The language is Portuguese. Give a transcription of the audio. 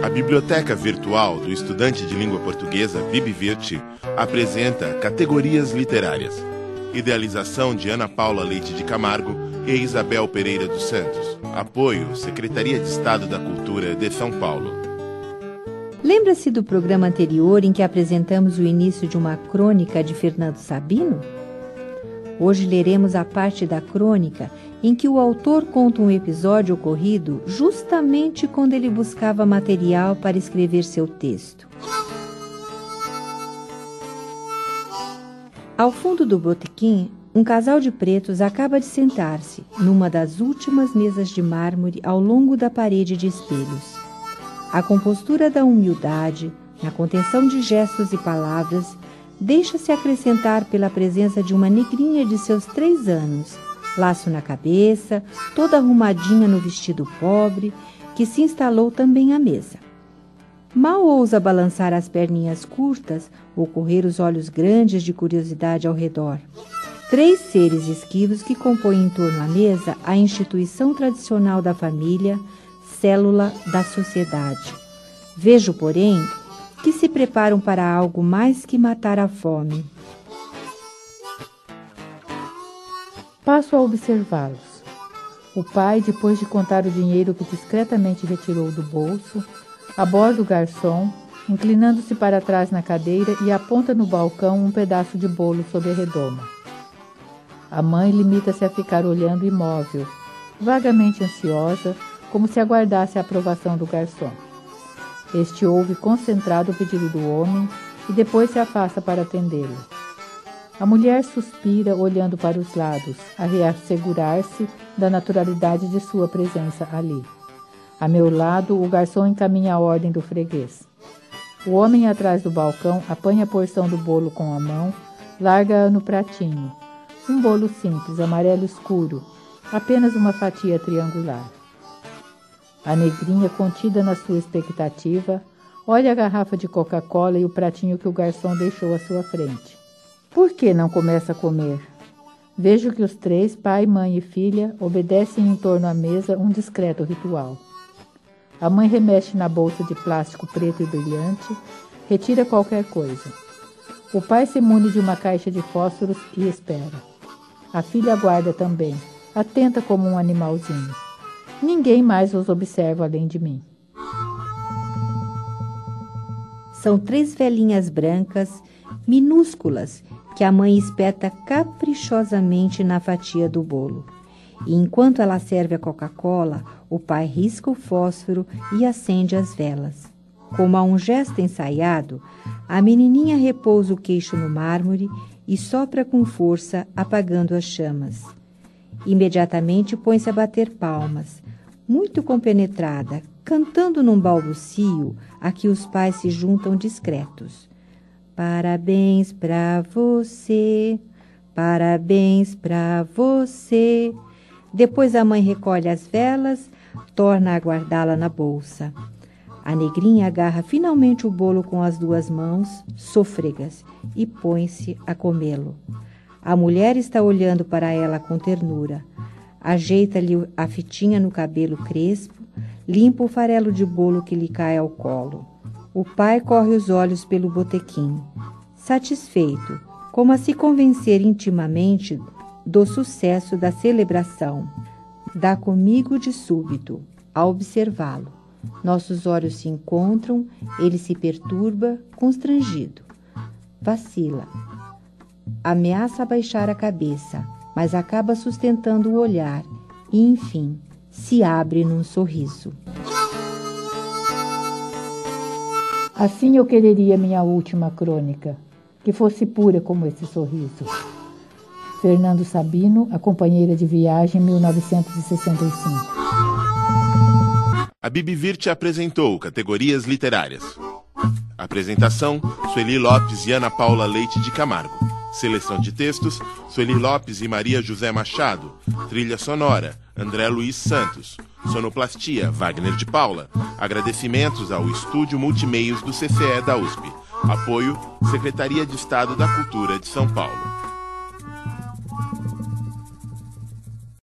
A Biblioteca Virtual do Estudante de Língua Portuguesa, BibVirt, apresenta Categorias Literárias. Idealização de Ana Paula Leite de Camargo e Isabel Pereira dos Santos. Apoio, Secretaria de Estado da Cultura de São Paulo. Lembra-se do programa anterior em que apresentamos o início de uma crônica de Fernando Sabino? Hoje leremos a parte da crônica em que o autor conta um episódio ocorrido justamente quando ele buscava material para escrever seu texto. Ao fundo do botequim, um casal de pretos acaba de sentar-se numa das últimas mesas de mármore ao longo da parede de espelhos. A compostura da humildade, na contenção de gestos e palavras, deixa-se acrescentar pela presença de uma negrinha de seus 3 anos, laço na cabeça, toda arrumadinha no vestido pobre, que se instalou também à mesa. Mal ousa balançar as perninhas curtas ou correr os olhos grandes de curiosidade ao redor. 3 seres esquivos que compõem em torno à mesa a instituição tradicional da família, célula da sociedade. Vejo, porém, que se preparam para algo mais que matar a fome. Passo a observá-los. O pai, depois de contar o dinheiro que discretamente retirou do bolso, aborda o garçom, inclinando-se para trás na cadeira e aponta no balcão um pedaço de bolo sob a redoma. A mãe limita-se a ficar olhando imóvel, vagamente ansiosa, como se aguardasse a aprovação do garçom. Este ouve concentrado o pedido do homem e depois se afasta para atendê-lo. A mulher suspira olhando para os lados, a reassegurar-se da naturalidade de sua presença ali. A meu lado, o garçom encaminha a ordem do freguês. O homem atrás do balcão apanha a porção do bolo com a mão, larga-a no pratinho. Um bolo simples, amarelo escuro, apenas uma fatia triangular. A negrinha, contida na sua expectativa, olha a garrafa de Coca-Cola e o pratinho que o garçom deixou à sua frente. Por que não começa a comer? Vejo que os 3, pai, mãe e filha, obedecem em torno à mesa um discreto ritual. A mãe remexe na bolsa de plástico preto e brilhante, retira qualquer coisa. O pai se mune de uma caixa de fósforos e espera. A filha aguarda também, atenta como um animalzinho. Ninguém mais os observa além de mim. São 3 velhinhas brancas, minúsculas, que a mãe espeta caprichosamente na fatia do bolo. E enquanto ela serve a Coca-Cola, o pai risca o fósforo e acende as velas. Como a um gesto ensaiado, a menininha repousa o queixo no mármore e sopra com força, apagando as chamas. Imediatamente põe-se a bater palmas, muito compenetrada, cantando num balbucio a que os pais se juntam discretos. Parabéns pra você, parabéns pra você. Depois a mãe recolhe as velas, torna a guardá-la na bolsa. A negrinha agarra finalmente o bolo com as 2 mãos, sôfregas, e põe-se a comê-lo. A mulher está olhando para ela com ternura. Ajeita-lhe a fitinha no cabelo crespo, limpa o farelo de bolo que lhe cai ao colo. O pai corre os olhos pelo botequim, satisfeito, como a se convencer intimamente do sucesso da celebração. Dá comigo de súbito, a observá-lo. Nossos olhos se encontram, ele se perturba, constrangido. Vacila. Ameaça abaixar a cabeça, mas acaba sustentando o olhar e, enfim, se abre num sorriso. Assim eu quereria minha última crônica, que fosse pura como esse sorriso. Fernando Sabino, A Companheira de Viagem, 1965. A BibVirt apresentou Categorias Literárias. Apresentação, Sueli Lopes e Ana Paula Leite de Camargo. Seleção de textos, Sueli Lopes e Maria José Machado. Trilha sonora, André Luiz Santos. Sonoplastia, Wagner de Paula. Agradecimentos ao Estúdio Multimeios do CCE da USP. Apoio, Secretaria de Estado da Cultura de São Paulo.